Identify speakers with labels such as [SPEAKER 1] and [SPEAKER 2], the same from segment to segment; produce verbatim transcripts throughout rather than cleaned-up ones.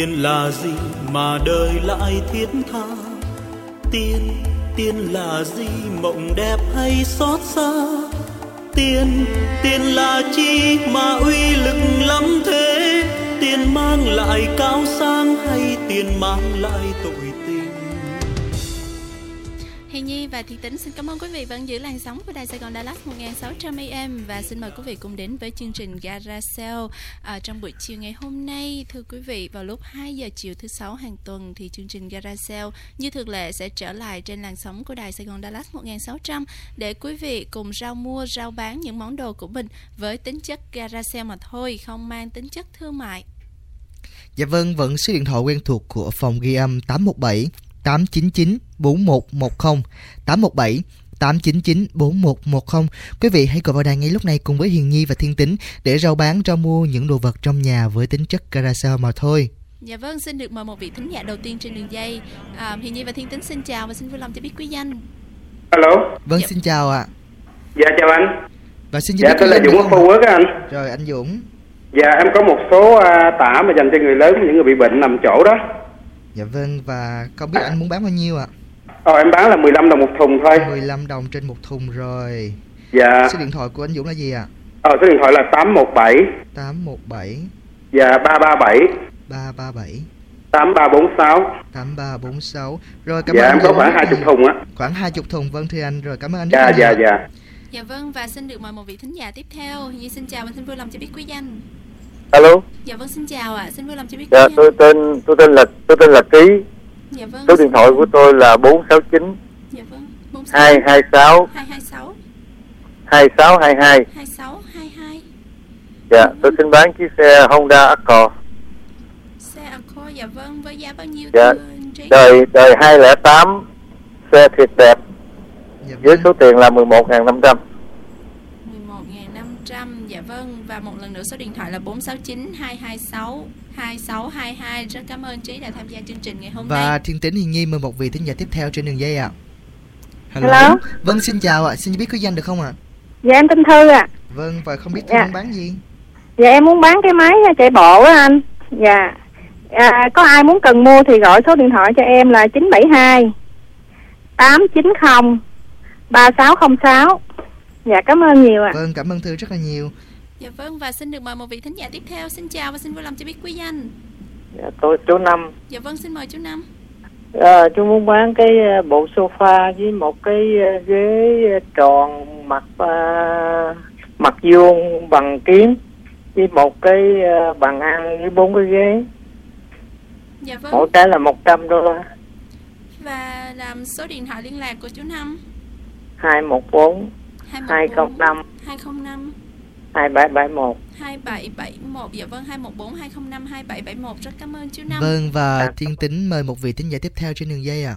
[SPEAKER 1] Tiền là gì mà đời lại thiết tha? Tiền, tiền là gì mộng đẹp hay xót xa? Tiền, tiền là chi mà uy lực lắm thế? Tiền mang lại cao sang hay tiền mang lại tội tình?
[SPEAKER 2] Hiền Nhi và Thiên Tính xin cảm ơn quý vị vẫn giữ làn sóng của Đài Sài Gòn Dallas một nghìn sáu trăm A M và xin mời quý vị cùng đến với chương trình Garage à, trong buổi chiều ngày hôm nay. Thưa quý vị, vào lúc hai giờ chiều thứ sáu hàng tuần thì chương trình Garage như thường lệ sẽ trở lại trên làn sóng của Đài Sài Gòn Dallas một nghìn sáu trăm để quý vị cùng rao mua, rao bán những món đồ của mình với tính chất Garage mà thôi, không mang tính chất thương mại.
[SPEAKER 3] Dạ vâng, vẫn số điện thoại quen thuộc của phòng ghi âm tám một bảy tám chín chín bốn một một không, tám một bảy tám chín chín bốn một một không. Quý vị hãy gọi vào đài ngay lúc này cùng với Hiền Nhi và Thiên Tính để rao bán, rao mua những đồ vật trong nhà với tính chất garage mà thôi.
[SPEAKER 2] Dạ vâng, xin được mời một vị thính giả đầu tiên trên đường dây. à, Hiền Nhi và Thiên Tính xin chào và xin vui lòng cho biết quý danh.
[SPEAKER 4] Alo.
[SPEAKER 3] Vâng,
[SPEAKER 2] dạ.
[SPEAKER 3] Xin chào ạ.
[SPEAKER 4] Dạ chào anh.
[SPEAKER 3] Và xin
[SPEAKER 4] dạ tôi là Dũng ở Phú Quốc á anh.
[SPEAKER 3] Rồi anh Dũng.
[SPEAKER 4] Dạ em có một số uh, tả mà dành cho người lớn, những người bị bệnh nằm chỗ đó.
[SPEAKER 3] Dạ vâng, và không biết anh muốn bán bao nhiêu ạ?
[SPEAKER 4] Ờ em bán là mười lăm đồng một thùng thôi.
[SPEAKER 3] mười lăm đồng trên một thùng rồi.
[SPEAKER 4] Dạ.
[SPEAKER 3] Số điện thoại của anh Dũng là gì ạ?
[SPEAKER 4] Ờ số điện thoại là tám một bảy
[SPEAKER 3] tám một bảy
[SPEAKER 4] Dạ ba ba bảy
[SPEAKER 3] ba ba bảy
[SPEAKER 4] tám ba bốn sáu
[SPEAKER 3] tám ba bốn sáu. Rồi cảm
[SPEAKER 4] dạ,
[SPEAKER 3] ơn anh.
[SPEAKER 4] Dạ em có khoảng hai mươi thùng á.
[SPEAKER 3] Khoảng hai mươi thùng, vâng thưa anh. Rồi cảm ơn anh.
[SPEAKER 4] Dạ dạ dạ.
[SPEAKER 2] Dạ vâng, và xin được mời một vị thính giả tiếp theo. Hiền Nhi xin chào và xin vui lòng cho biết quý danh.
[SPEAKER 5] Alo.
[SPEAKER 2] Dạ vâng, xin chào ạ. À. Xin vui lòng cho biết.
[SPEAKER 5] Dạ, tôi tên tôi tên là tôi tên là Trí.
[SPEAKER 2] Dạ vâng.
[SPEAKER 5] Số điện thoại của tôi là bốn sáu chín.
[SPEAKER 2] Dạ vâng.
[SPEAKER 5] hai hai sáu
[SPEAKER 2] hai hai sáu
[SPEAKER 5] hai sáu hai hai
[SPEAKER 2] hai sáu hai hai.
[SPEAKER 5] Dạ, tôi xin bán chiếc xe Honda Accord.
[SPEAKER 2] Xe Accord, dạ vâng, với giá bao nhiêu?
[SPEAKER 5] Dạ. Đời đời hai không không tám, xe thiệt đẹp. Dạ, với số tiền là mười một nghìn năm trăm.
[SPEAKER 2] mười một nghìn năm trăm, dạ vâng. Và một lần nữa số điện thoại là bốn sáu chín hai hai sáu hai sáu hai hai. Rất cảm ơn Trí đã tham gia chương trình ngày hôm
[SPEAKER 3] và
[SPEAKER 2] nay.
[SPEAKER 3] Và Thiên Tính, Hiền Nhi mời một vị thính giả tiếp theo trên đường dây ạ. À.
[SPEAKER 6] Hello. Hello.
[SPEAKER 3] Vâng, xin chào ạ. À. Xin biết quý danh được không ạ? À?
[SPEAKER 6] Dạ em tên Thư ạ. À.
[SPEAKER 3] Vâng, và không biết Thư
[SPEAKER 6] dạ.
[SPEAKER 3] muốn bán gì?
[SPEAKER 6] Dạ em muốn bán cái máy chạy bộ á anh. Dạ. À, có ai muốn cần mua thì gọi số điện thoại cho em là chín bảy hai tám chín không ba sáu không sáu. Dạ cảm ơn nhiều ạ. À.
[SPEAKER 3] Vâng, cảm ơn Thư rất là nhiều.
[SPEAKER 2] Dạ vâng, và xin được mời một vị thính giả tiếp theo. Xin chào và xin vui lòng cho biết quý danh.
[SPEAKER 7] Dạ tôi chú Năm.
[SPEAKER 2] Dạ vâng, xin mời chú Năm.
[SPEAKER 7] À, chú muốn bán cái bộ sofa với một cái ghế tròn mặt uh, mặt vuông bằng kiếm với một cái uh, bàn ăn với bốn cái ghế.
[SPEAKER 2] Dạ vâng.
[SPEAKER 7] Mỗi cái là một trăm đô la.
[SPEAKER 2] Và làm số điện thoại liên lạc của chú Năm.
[SPEAKER 7] hai một bốn hai không năm
[SPEAKER 2] hai không năm
[SPEAKER 7] hai bảy bảy một
[SPEAKER 2] hai bảy bảy một. Dạ vâng, hai một bốn hai không năm hai bảy bảy một. Rất cảm ơn chú Năm.
[SPEAKER 3] Vâng, và à. Thiên Tính mời một vị thính giả tiếp theo trên đường dây ạ. À.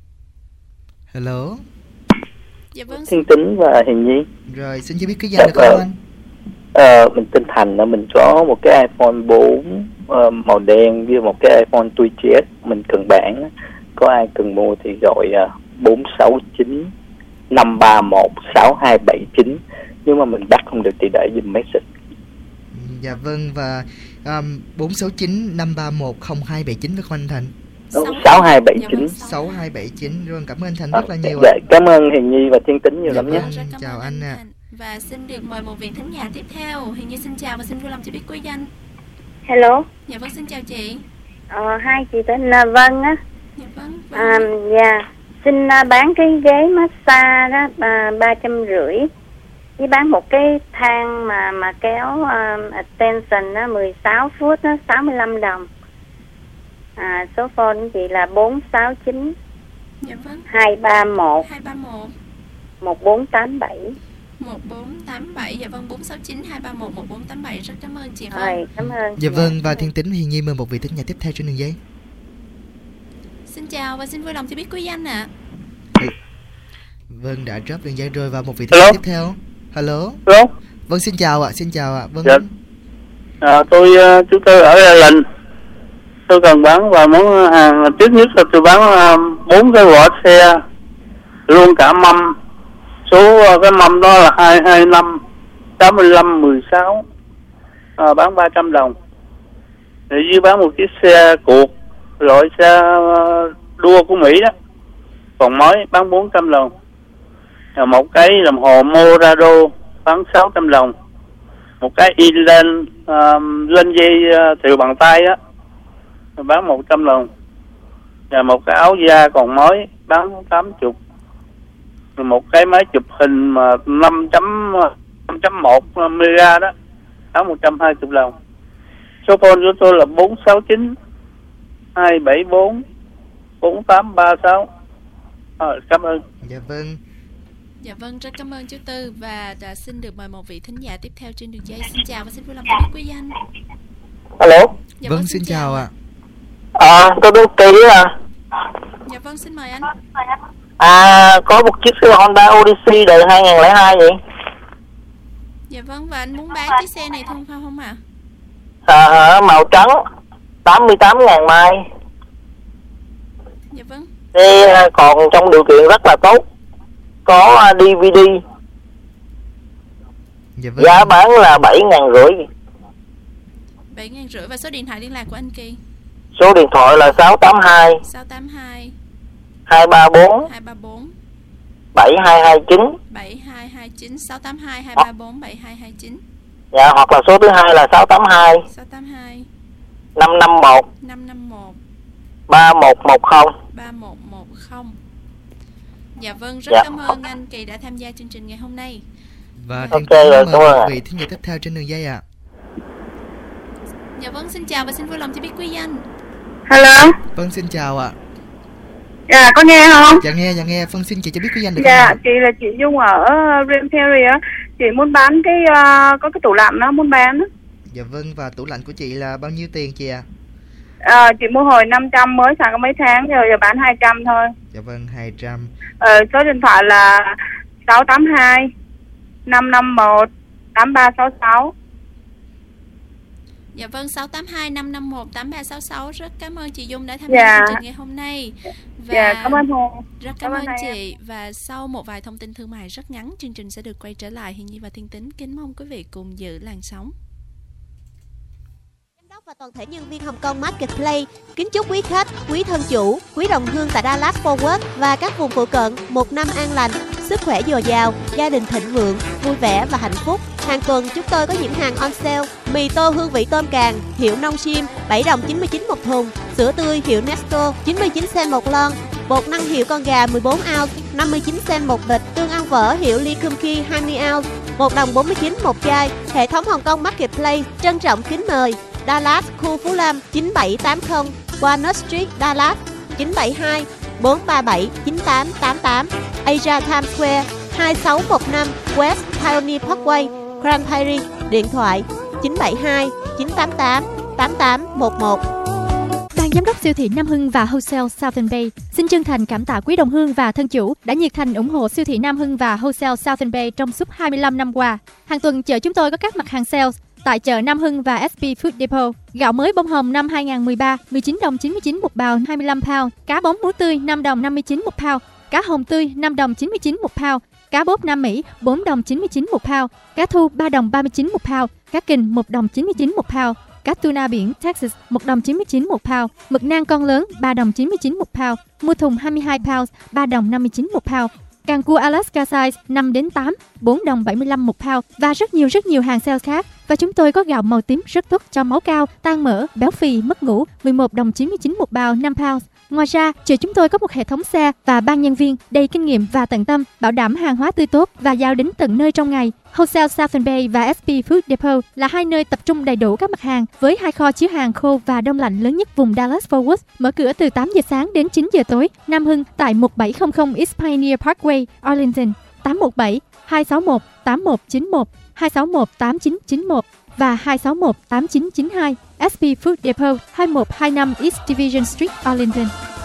[SPEAKER 3] Hello.
[SPEAKER 2] Dạ vâng.
[SPEAKER 7] Thiên Tính và Hiền Nhi.
[SPEAKER 3] Rồi, xin cho biết cái danh được không anh?
[SPEAKER 7] Ờ, mình tên Thành, mình có một cái iPhone bốn uh, màu đen với một cái iPhone Tui G S mình cần bán. Có ai cần mua thì gọi uh, bốn sáu chín năm ba một sáu hai bảy chín. Nếu mà mình bắt không được thì để dùm message.
[SPEAKER 3] Dạ vâng, và um, bốn sáu chín năm ba một không hai bảy chín với anh Thành.
[SPEAKER 7] sáu hai bảy chín
[SPEAKER 3] sáu hai bảy chín. Rồi, cảm ơn anh Thành rất là nhiều.
[SPEAKER 7] Dạ, cảm ơn Hiền Nhi và Thiên Tính nhiều
[SPEAKER 3] dạ
[SPEAKER 7] lắm nhé.
[SPEAKER 3] Chào anh ạ. À.
[SPEAKER 2] Và xin được mời một vị thính giả tiếp theo. Hiền Nhi xin chào và xin vui lòng cho biết quý danh.
[SPEAKER 6] Hello.
[SPEAKER 2] Dạ vâng, xin chào chị.
[SPEAKER 6] Ờ, hai chị tên là Vân á.
[SPEAKER 2] Dạ vâng. vâng.
[SPEAKER 6] À, dạ, xin bán cái ghế massage đó ba trăm rưỡi. Với bán một cái thang mà mà kéo uh, extension đó mười sáu phút đó sáu mươi lăm đồng. À, số phone của chị là bốn sáu chín
[SPEAKER 2] dạ vâng.
[SPEAKER 6] hai ba một
[SPEAKER 2] hai ba một
[SPEAKER 6] một bốn tám bảy
[SPEAKER 2] một bốn tám bảy. Dạ vâng, bốn sáu chín hai ba một một bốn tám bảy. Rất cảm ơn chị.
[SPEAKER 6] Vâng. Cảm ơn.
[SPEAKER 3] Dạ vâng, và Thiên Tính, Hiền Nhi mời một vị thính giả tiếp theo trên đường dây.
[SPEAKER 2] Xin chào và xin vui lòng cho biết quý danh ạ. À.
[SPEAKER 3] Vâng, đã drop đường dây rồi, và một vị thính giả tiếp theo. Hello.
[SPEAKER 5] Hello.
[SPEAKER 3] Vâng, xin chào ạ, xin chào ạ. Vâng.
[SPEAKER 5] Dạ. À, tôi chúng tôi ở Ireland. Tôi cần bán vài món hàng. Trước nhất là tôi bán bốn cái vỏ xe, luôn cả mâm. Số cái mâm đó là hai hai năm tám mươi lăm mười sáu. À, bán ba trăm đồng. Thì Duy bán một chiếc xe cuộc, loại xe đua của Mỹ đó, còn mới bán bốn trăm đồng. Rồi một cái đồng hồ Morado bán sáu trăm đồng. Một cái Inland um, lên dây uh, thìu bằng tay á, bán một trăm đồng. Và một cái áo da còn mới bán tám mươi. Rồi một cái máy chụp hình mà năm chấm một mega đó, bán một trăm hai mươi đồng. Số phone của tôi là bốn sáu chín hai bảy bốn bốn tám ba sáu. Ờ, cảm ơn.
[SPEAKER 3] Dạ vâng.
[SPEAKER 2] Dạ vâng, rất cảm ơn chú Tư. Và đã xin được mời một vị thính giả tiếp theo trên đường dây. Xin chào và xin vui lòng cho biết quý danh.
[SPEAKER 8] Alo.
[SPEAKER 2] Dạ
[SPEAKER 3] Vâng, xin chào ạ.
[SPEAKER 8] À, tôi biết Kỳ à.
[SPEAKER 2] Dạ vâng, xin mời anh.
[SPEAKER 8] À, có một chiếc xe Honda Odyssey đời hai không không hai vậy.
[SPEAKER 2] Dạ vâng, và anh muốn bán chiếc xe này không phải không ạ?
[SPEAKER 8] À, màu trắng, tám mươi tám ngàn mai.
[SPEAKER 2] Dạ vâng.
[SPEAKER 8] Xe còn trong điều kiện rất là tốt, có đê vê đê.
[SPEAKER 3] Dạ vâng.
[SPEAKER 8] Giá bán là bảy ngàn rưỡi.
[SPEAKER 2] bảy ngàn rưỡi. Và số điện thoại liên lạc của anh Kỳ?
[SPEAKER 8] Số điện thoại là sáu tám hai
[SPEAKER 2] sáu tám hai
[SPEAKER 8] hai ba bốn
[SPEAKER 2] hai ba bốn
[SPEAKER 8] bảy hai hai chín.
[SPEAKER 2] bảy hai hai chín. Sáu tám hai hai ba bốn bảy hai hai chín.
[SPEAKER 8] Dạ, hoặc là số thứ hai là sáu tám hai
[SPEAKER 2] sáu tám hai
[SPEAKER 8] năm năm một
[SPEAKER 2] năm năm một
[SPEAKER 8] ba một một không.
[SPEAKER 2] ba một một không. Dạ vâng, rất
[SPEAKER 8] Dạ.
[SPEAKER 2] cảm ơn anh Kỳ đã tham gia chương trình ngày hôm nay.
[SPEAKER 3] Và
[SPEAKER 8] Ok,
[SPEAKER 3] Thiên
[SPEAKER 8] rồi,
[SPEAKER 3] cũng
[SPEAKER 8] cảm
[SPEAKER 3] mời
[SPEAKER 8] ơn ạ.
[SPEAKER 3] vị thính giả tiếp theo trên đường dây ạ.
[SPEAKER 2] Dạ vâng, xin chào và xin vui lòng cho biết quý danh.
[SPEAKER 9] Hello.
[SPEAKER 3] Vâng, xin chào ạ.
[SPEAKER 9] Dạ, có nghe không?
[SPEAKER 3] Dạ nghe, dạ nghe. Vâng, xin chị cho biết quý danh được
[SPEAKER 9] Dạ,
[SPEAKER 3] không ạ?
[SPEAKER 9] chị là chị Dung ở Rim Ferry á. Chị muốn bán cái uh, có cái tủ lạnh đó, muốn bán á.
[SPEAKER 3] Dạ vâng, và tủ lạnh của chị là bao nhiêu tiền chị ạ?
[SPEAKER 9] À, chị mua hồi năm trăm, mới xài có mấy tháng rồi, giờ bán hai trăm thôi.
[SPEAKER 3] Dạ vâng, hai trăm.
[SPEAKER 9] Ờ, số điện thoại là sáu tám hai năm năm một tám ba sáu sáu.
[SPEAKER 2] Dạ vâng, sáu tám hai năm năm một tám ba sáu sáu. Rất cảm ơn chị Dung đã tham gia
[SPEAKER 9] Dạ.
[SPEAKER 2] chương trình ngày hôm nay. Và
[SPEAKER 9] Dạ, cảm ơn Hồ.
[SPEAKER 2] rất
[SPEAKER 9] Cảm
[SPEAKER 2] cảm,
[SPEAKER 9] ơn
[SPEAKER 2] ơn
[SPEAKER 9] hai
[SPEAKER 2] chị. Và sau một vài thông tin thương mại rất ngắn, chương trình sẽ được quay trở lại. Hiền Nhi và Thiên Tính kính mong quý vị cùng giữ làn sóng.
[SPEAKER 10] Giám đốc và toàn thể nhân viên Hồng Kông Marketplace kính chúc quý khách, quý thân chủ, quý đồng hương tại Dallas Fort Worth và các vùng phụ cận một năm an lành, sức khỏe dồi dào, gia đình thịnh vượng, vui vẻ và hạnh phúc. Hàng tuần chúng tôi có những hàng on sale: mì tô hương vị tôm càng hiệu Nông Sim bảy đồng chín mươi chín một thùng, sữa tươi hiệu Nestle chín mươi chín cent một lon, bột năng hiệu con gà mười bốn ounce năm mươi chín cent một bịch, tương ăn vỡ hiệu Lee Kum Kee hai mươi ounce một đồng bốn mươi chín một chai. Hệ thống Hồng Kông Marketplace trân trọng kính mời Dallas, khu Phú Lam chín bảy tám không, Walnut Street, Dallas chín bảy hai bốn ba bảy chín tám tám tám, Asia Times Square hai sáu một năm West Pioneer Parkway, Grand Prairie, điện thoại chín bảy hai chín tám tám tám tám một một.
[SPEAKER 11] Ban giám đốc siêu thị Nam Hưng và Wholesale Southern Bay xin chân thành cảm tạ quý đồng hương và thân chủ đã nhiệt thành ủng hộ siêu thị Nam Hưng và Wholesale Southern Bay trong suốt hai mươi lăm năm qua. Hàng tuần chợ chúng tôi có các mặt hàng sale tại chợ Nam Hưng và ét pê Food Depot. Gạo mới bông hồng năm hai không một ba mười chín đồng chín mươi chín một bao hai mươi lăm pound, cá bóng muối tươi năm đồng năm mươi chín một pound, cá hồng tươi năm đồng chín mươi chín một pound, cá bốt Nam Mỹ bốn đồng chín mươi chín một pound, cá thu ba đồng ba mươi chín một pound, cá kình một đồng chín mươi chín một pound, cá tuna biển Texas một đồng chín mươi chín một pound, mực nang con lớn ba đồng chín mươi chín một pound, mua thùng hai mươi hai pounds ba đồng năm mươi chín một pound, càng cua Alaska size năm đến tám bốn đồng bảy mươi lăm một pound và rất nhiều rất nhiều hàng sale khác. Và chúng tôi có gạo màu tím rất tốt cho máu cao, tan mỡ, béo phì, mất ngủ mười một đồng chín mươi chín một bao năm pounds. Ngoài ra, chợ chúng tôi có một hệ thống xe và ban nhân viên đầy kinh nghiệm và tận tâm, bảo đảm hàng hóa tươi tốt và giao đến tận nơi trong ngày. Wholesale Southern Bay và ét pê Food Depot là hai nơi tập trung đầy đủ các mặt hàng với hai kho chứa hàng khô và đông lạnh lớn nhất vùng Dallas-Fort Worth, mở cửa từ tám giờ sáng đến chín giờ tối. Nam Hưng tại một bảy không không East Pioneer Parkway, Arlington, tám một bảy hai sáu một tám một chín một, hai sáu một tám chín chín một và hai sáu một tám chín chín hai. ét pê Food Depot hai một hai năm East Division Street, Arlington.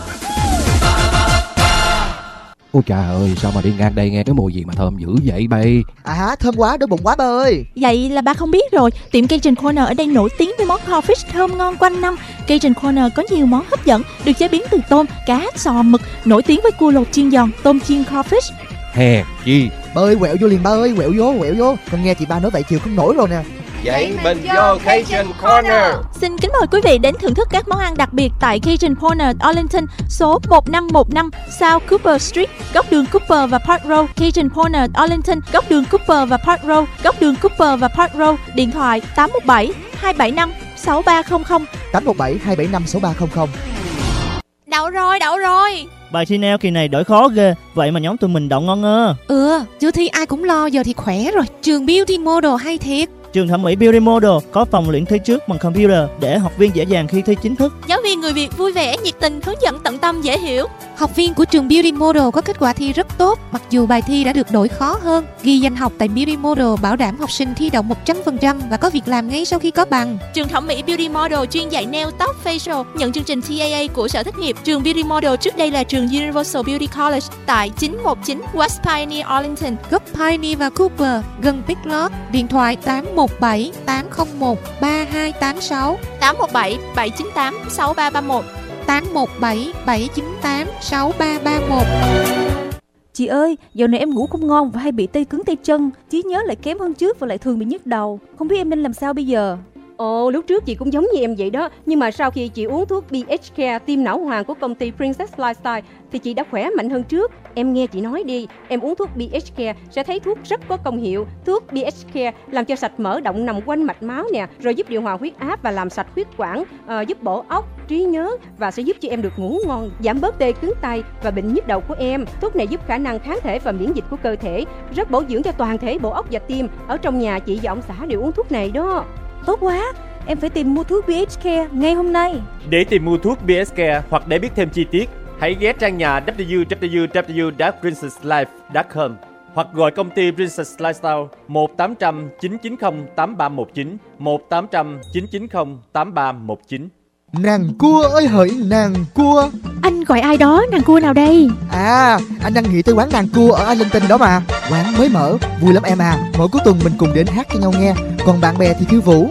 [SPEAKER 12] Ôi trời ơi, sao mà đi ngang đây nghe cái mùi gì mà thơm dữ vậy bay?
[SPEAKER 3] À thơm quá, đói bụng quá ba ơi.
[SPEAKER 13] Vậy là ba không biết rồi, tiệm Cajun Corner ở đây nổi tiếng với món crawfish thơm ngon quanh năm. Cajun Corner có nhiều món hấp dẫn, được chế biến từ tôm, cá, sò, mực, nổi tiếng với cua lột chiên giòn, tôm chiên crawfish.
[SPEAKER 12] Hèn chi.
[SPEAKER 3] Ba ơi, quẹo vô liền ba ơi, quẹo vô, quẹo vô. Con nghe chị ba nói vậy chiều không nổi rồi nè.
[SPEAKER 14] Vậy mình vô Cajun Corner.
[SPEAKER 13] Xin kính mời quý vị đến thưởng thức các món ăn đặc biệt tại Cajun Corner Arlington, số một năm một năm South Cooper Street, góc đường Cooper và Park Road. Cajun Corner Arlington, góc đường Cooper và Park Road, góc đường Cooper và Park Road. Điện thoại tám một bảy hai bảy năm sáu ba không không.
[SPEAKER 3] tám một bảy hai bảy năm sáu ba không không.
[SPEAKER 10] Đậu rồi, đậu rồi.
[SPEAKER 15] Bài thi neo kỳ này đổi khó ghê. Vậy mà nhóm tụi mình đậu ngon ngơ.
[SPEAKER 16] Ừ, chưa thi ai cũng lo, giờ thì khỏe rồi. Trường Beauty Model hay thiệt.
[SPEAKER 15] Trường thẩm mỹ Beauty Model có phòng luyện thi trước bằng computer để học viên dễ dàng khi thi chính thức.
[SPEAKER 10] Giáo viên người Việt vui vẻ, nhiệt tình, hướng dẫn tận tâm, dễ hiểu.
[SPEAKER 16] Học viên của trường Beauty Model có kết quả thi rất tốt, mặc dù bài thi đã được đổi khó hơn. Ghi danh học tại Beauty Model bảo đảm học sinh thi đậu một trăm phần trăm và có việc làm ngay sau khi có bằng.
[SPEAKER 10] Trường thẩm mỹ Beauty Model chuyên dạy nail, tóc, facial, nhận chương trình T A A của Sở Thất nghiệp. Trường Beauty Model trước đây là trường Universal Beauty College tại chín một chín West Pioneer, Arlington,
[SPEAKER 16] góc Pioneer và Cooper, gần Big Lots. Điện thoại tám một bảy tám không một ba hai tám sáu,
[SPEAKER 10] tám một bảy bảy chín tám sáu ba ba một,
[SPEAKER 16] tám một bảy bảy chín tám sáu ba ba một.
[SPEAKER 17] Chị ơi, dạo này em ngủ không ngon và hay bị tê cứng tay chân, trí nhớ lại kém hơn trước và lại thường bị nhức đầu. Không biết em nên làm sao bây giờ?
[SPEAKER 18] Ồ, lúc trước chị cũng giống như em vậy đó. Nhưng mà sau khi chị uống thuốc bê hát Care tiêm não hoàng của công ty Princess Lifestyle thì chị đã khỏe mạnh hơn trước. Em nghe chị nói đi, em uống thuốc bê hát Care sẽ thấy thuốc rất có công hiệu. Thuốc bê hát Care làm cho sạch mỡ động nằm quanh mạch máu nè, rồi giúp điều hòa huyết áp và làm sạch huyết quản, à, giúp bổ óc, trí nhớ và sẽ giúp cho em được ngủ ngon, giảm bớt tê cứng tay và bệnh nhức đầu của em. Thuốc này giúp khả năng kháng thể và miễn dịch của cơ thể, rất bổ dưỡng cho toàn thể bộ óc và tim. Ở trong nhà chị và ông xã đều uống thuốc này đó.
[SPEAKER 17] Tốt quá, em phải tìm mua thuốc bê hát Care ngay hôm nay.
[SPEAKER 14] Để tìm mua thuốc bê hát Care hoặc để biết thêm chi tiết, hãy ghé trang nhà w w w chấm princess life chấm com hoặc gọi công ty Princess Lifestyle một tám không chín chín không tám ba một chín, một tám không chín chín không tám ba một chín.
[SPEAKER 3] Nàng cua ơi hỡi nàng cua.
[SPEAKER 11] Anh gọi ai đó, nàng cua nào đây?
[SPEAKER 3] À, anh đang nghĩ tới quán nàng cua ở Arlington đó mà. Quán mới mở, vui lắm em à. Mỗi cuối tuần mình cùng đến hát cho nhau nghe, còn bạn bè thì khiêu vũ.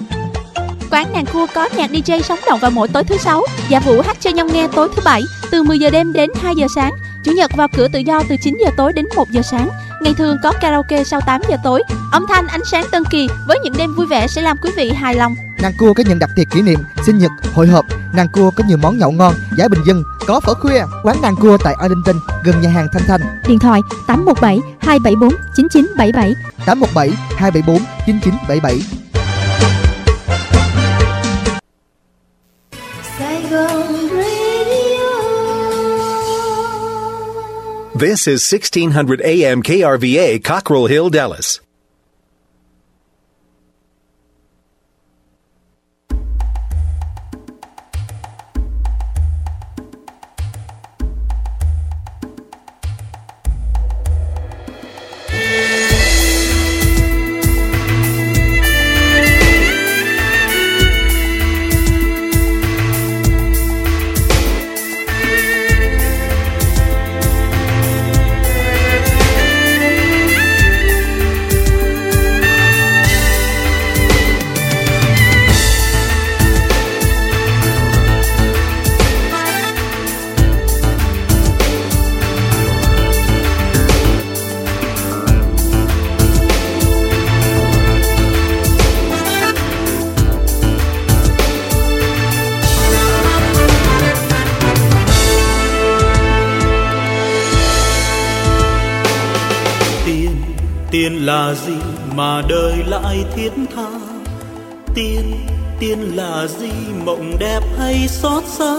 [SPEAKER 10] Quán nàng cua có nhạc đi jay sống động vào mỗi tối thứ sáu, và Vũ hát cho nhau nghe tối thứ bảy từ mười giờ đêm đến hai giờ sáng. Chủ nhật vào cửa tự do từ chín giờ tối đến một giờ sáng. Ngày thường có karaoke sau tám giờ tối. Âm thanh ánh sáng tân kỳ với những đêm vui vẻ sẽ làm quý vị hài lòng.
[SPEAKER 3] Nàng cua có những đặc tiệc kỷ niệm, sinh nhật, hội họp. Nàng cua có nhiều món nhậu ngon, giá bình dân, có phở khuya. Quán nàng cua tại Arlington, gần nhà hàng Thanh Thanh.
[SPEAKER 11] Điện thoại tám một bảy hai bảy bốn chín chín bảy bảy,
[SPEAKER 3] tám một bảy hai bảy bốn chín chín bảy bảy.
[SPEAKER 19] This is sixteen hundred A M K R V A, Cockrell Hill, Dallas.
[SPEAKER 1] Tiền là gì mà đời lại thiết tha? Tiền, tiền là gì mộng đẹp hay xót xa?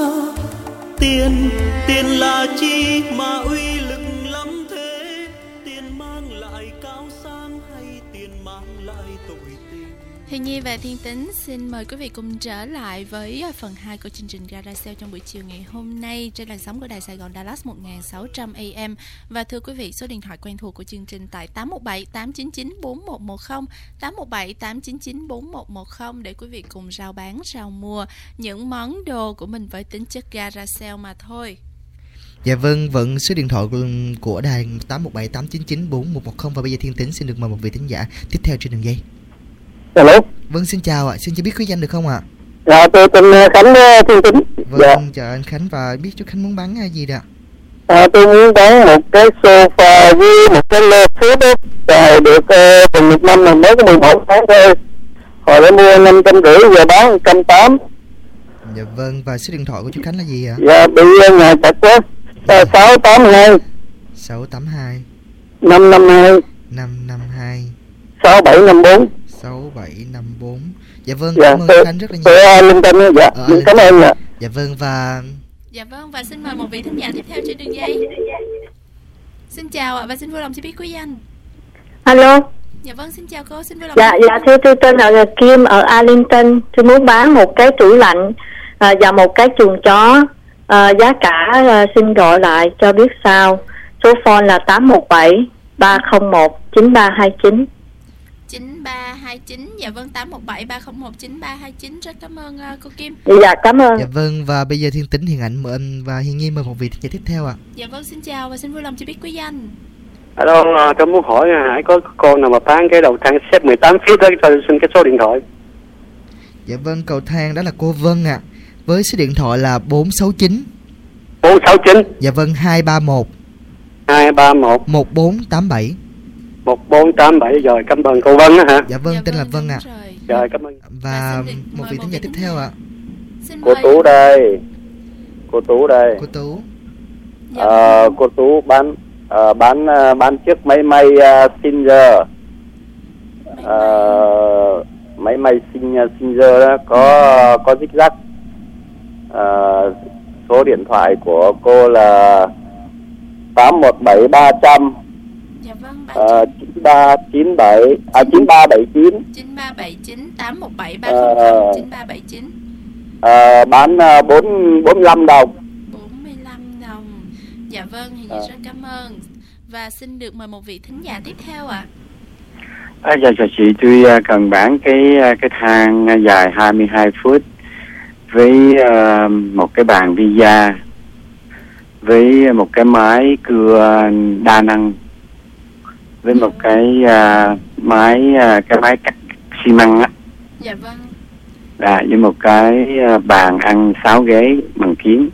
[SPEAKER 1] Tiền, tiền là chi mà uy lực lắm thế? Tiền mang lại cao sang hay tiền mang lại tội tình?
[SPEAKER 2] Thì Nhi và Thiên Tính xin mời quý vị cùng trở lại với phần hai của chương trình Gara Sale trong buổi chiều ngày hôm nay trên làn sóng của Đài Sài Gòn Dallas một nghìn sáu trăm A M. Và thưa quý vị, số điện thoại quen thuộc của chương trình tại tám một bảy tám chín chín bốn một một không, tám một bảy tám chín chín bốn một một không để quý vị cùng rao bán, rao mua những món đồ của mình với tính chất Gara Sale mà thôi.
[SPEAKER 3] Dạ vâng, vẫn số điện thoại của đài tám một bảy tám chín chín bốn một một không. Và bây giờ Thiên Tính xin được mời một vị thính giả tiếp theo trên đường dây.
[SPEAKER 5] Hello.
[SPEAKER 3] Vâng, xin chào ạ, xin cho biết quý danh được không ạ?
[SPEAKER 5] Dạ, tôi tên Khánh, Thiên Tính.
[SPEAKER 3] Vâng, dạ. Chào anh Khánh, và biết chú Khánh muốn bán gì đó?
[SPEAKER 5] À, tôi muốn bán một cái sofa với một cái lô xếp đó. Rồi được uh, một năm là mới có mười một tháng thôi. Hồi đã mua năm trăm rưỡi giờ bán một trăm tám.
[SPEAKER 3] Dạ vâng, và số điện thoại của chú Khánh là gì ạ?
[SPEAKER 5] Dạ bị nhà chặt quá. sáu tám hai
[SPEAKER 3] sáu tám hai
[SPEAKER 5] năm năm hai
[SPEAKER 3] năm năm hai
[SPEAKER 5] sáu bảy năm bốn
[SPEAKER 3] sáu bảy năm bốn. Dạ vâng,
[SPEAKER 5] dạ,
[SPEAKER 3] cảm ơn
[SPEAKER 5] tôi,
[SPEAKER 3] Khánh rất là nhiều.
[SPEAKER 5] Tôi linh tinh dạ.
[SPEAKER 3] Ờ,
[SPEAKER 5] Cảm ơn dạ.
[SPEAKER 3] Dạ vâng và
[SPEAKER 2] Dạ vâng, và xin mời một vị thính giả tiếp theo trên đường dây. Xin chào ạ, và xin vui lòng cho biết quý danh.
[SPEAKER 6] Alo.
[SPEAKER 2] Dạ vâng, xin chào cô, xin vui lòng.
[SPEAKER 6] Dạ, dạ thưa tôi tên là Kim ở Arlington. Tôi muốn bán một cái tủ lạnh à, và một cái chuồng chó. À, giá cả à, xin gọi lại cho biết sao. Số phone là tám một bảy ba không một chín ba hai chín.
[SPEAKER 2] chín ba hai chín. Dạ vâng, tám một bảy ba không một chín ba hai chín. Rất cảm ơn uh, cô Kim.
[SPEAKER 6] Dạ cảm ơn.
[SPEAKER 3] Dạ vâng, và bây giờ Thiên Tính, Hiền Ảnh mời và Hiền Nhi mời một vị thính giả tiếp theo ạ.
[SPEAKER 2] Dạ vâng, xin chào và xin vui lòng cho biết quý danh.
[SPEAKER 4] Alo, tôi muốn hỏi Hải có cô nào mà bán cái đầu thang xếp mười tám feet đó, cho xin cái số điện thoại.
[SPEAKER 3] Dạ vâng, cầu thang đó là cô Vân ạ. À. Với số điện thoại là bốn sáu chín
[SPEAKER 4] bốn sáu chín.
[SPEAKER 3] Dạ vâng, hai ba một
[SPEAKER 4] hai ba một
[SPEAKER 3] một bốn tám bảy
[SPEAKER 4] một bốn tám bảy. Rồi, cảm ơn cô Vân á hả?
[SPEAKER 3] Dạ vâng, dạ tên vâng, là Vân ạ. À.
[SPEAKER 4] Rồi. rồi, cảm ơn.
[SPEAKER 3] Và một vị thính giả tiếp theo ạ.
[SPEAKER 2] À.
[SPEAKER 5] Cô Tú đây. Cô Tú đây.
[SPEAKER 3] Cô Tú.
[SPEAKER 5] Dạ. À, cô Tú bán à, bán bán chiếc máy may uh, Singer. À, máy may Singer đó có có dích dắc. À, số điện thoại của cô là tám một bảy ba trăm.
[SPEAKER 2] Dạ vâng,
[SPEAKER 5] chín ba chín bảy à chín ba bảy chín
[SPEAKER 2] chín ba bảy chín tám một bảy ba không không chín ba bảy chín.
[SPEAKER 5] À, bán bốn bốn mươi lăm đồng.
[SPEAKER 2] bốn mươi lăm đồng. Dạ vâng, thì à. rất cảm ơn. Và xin được mời một vị thính giả tiếp theo ạ.
[SPEAKER 20] À. À, dạ chào chị, tôi cần bán cái cái thang dài hai mươi hai phút với uh, một cái bàn pizza với một cái máy cưa đa năng với một cái uh, máy uh, cái máy cắt xi măng á.
[SPEAKER 2] Dạ vâng.
[SPEAKER 20] Dạ, với một cái uh, bàn ăn sáu ghế bằng kiến.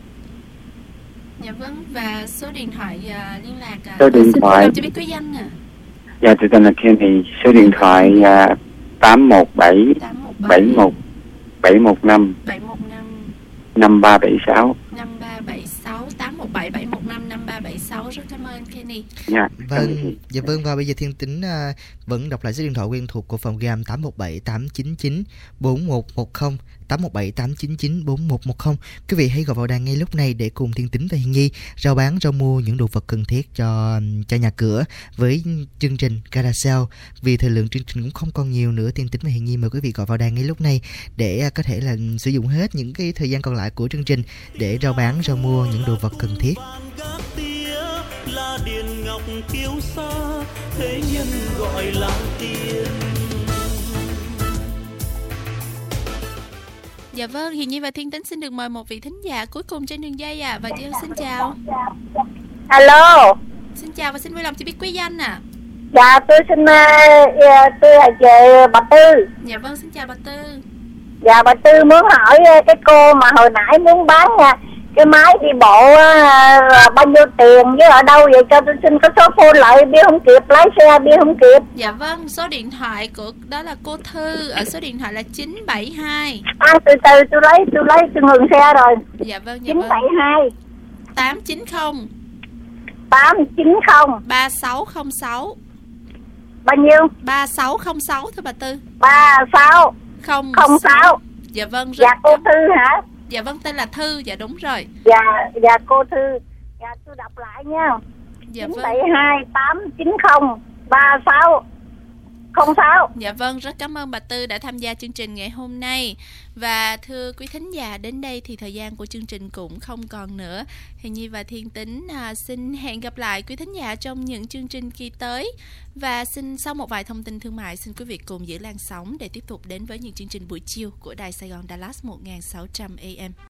[SPEAKER 2] Dạ vâng, và số điện thoại uh, liên lạc uh,
[SPEAKER 20] số điện thoại
[SPEAKER 2] cho biết quý danh à.
[SPEAKER 20] Dạ, tôi tên là Kenny. Số điện thoại uh, tám một bảy bảy một bảy một năm năm ba bảy sáu
[SPEAKER 2] năm ba bảy sáu tám một bảy bảy một năm năm ba bảy sáu. Rất cảm ơn Kenny.
[SPEAKER 20] Dạ.
[SPEAKER 3] Vâng, dạ vâng, và bây giờ Thiên Tính uh, vẫn đọc lại số điện thoại quen thuộc của phòng gam tám một bảy tám chín chín bốn một một không tám một bảy tám chín chín bốn một một không. Quý vị hãy gọi vào đàn ngay lúc này để cùng Thiên Tính và Hiền Nhi rao bán rao mua những đồ vật cần thiết cho cho nhà cửa với chương trình Gara Sale. Vì thời lượng chương trình cũng không còn nhiều nữa, Thiên Tính và Hiền Nhi mời quý vị gọi vào đàn ngay lúc này để có thể là sử dụng hết những cái thời gian còn lại của chương trình để rao bán rao mua những đồ vật cần thiết.
[SPEAKER 1] Là điện ngọc kiêu sa, thế nhân gọi là tiền.
[SPEAKER 2] Dạ vâng, Hiền Nhi và Thiên Tính xin được mời một vị thính giả cuối cùng trên đường dây à. Và xin chào.
[SPEAKER 6] Alo.
[SPEAKER 2] Xin chào và xin vui lòng cho biết quý danh à.
[SPEAKER 6] Dạ, tôi xin uh, tôi là về bà Tư.
[SPEAKER 2] Dạ vâng, xin chào bà Tư.
[SPEAKER 6] Dạ, bà Tư muốn hỏi cái cô mà hồi nãy muốn bán nha, cái máy đi bộ uh, bao nhiêu tiền với ở đâu vậy, cho tôi xin có số phone lại, bia không kịp, lái xe bia không kịp.
[SPEAKER 2] Dạ vâng, số điện thoại của đó là cô Thư, ở số điện thoại là chín bảy hai.
[SPEAKER 6] À, từ từ tôi lấy tôi lấy tôi ngừng xe rồi.
[SPEAKER 2] Dạ vâng, dạ
[SPEAKER 6] chín bảy hai
[SPEAKER 2] tám chín không
[SPEAKER 6] tám chín không
[SPEAKER 2] ba sáu không sáu.
[SPEAKER 6] Bao nhiêu?
[SPEAKER 2] ba sáu không sáu thưa bà Tư.
[SPEAKER 6] ba sáu
[SPEAKER 2] không
[SPEAKER 6] sáu.
[SPEAKER 2] Dạ vâng.
[SPEAKER 6] Dạ cô Thư hả?
[SPEAKER 2] Dạ vâng, tên là Thư, dạ đúng rồi.
[SPEAKER 6] Dạ, dạ cô Thư. Dạ tôi đọc lại nha.
[SPEAKER 2] Dạ
[SPEAKER 6] chín
[SPEAKER 2] vâng.
[SPEAKER 6] bảy hai tám chín không ba sáu không sáu.
[SPEAKER 2] Dạ vâng, rất cảm ơn bà Tư đã tham gia chương trình ngày hôm nay. Và thưa quý thính giả, đến đây thì thời gian của chương trình cũng không còn nữa. Hiền Nhi và Thiên Tính à, xin hẹn gặp lại quý thính giả trong những chương trình kỳ tới. Và xin sau một vài thông tin thương mại, xin quý vị cùng giữ làn sóng để tiếp tục đến với những chương trình buổi chiều của Đài Sài Gòn Dallas một nghìn sáu trăm A M.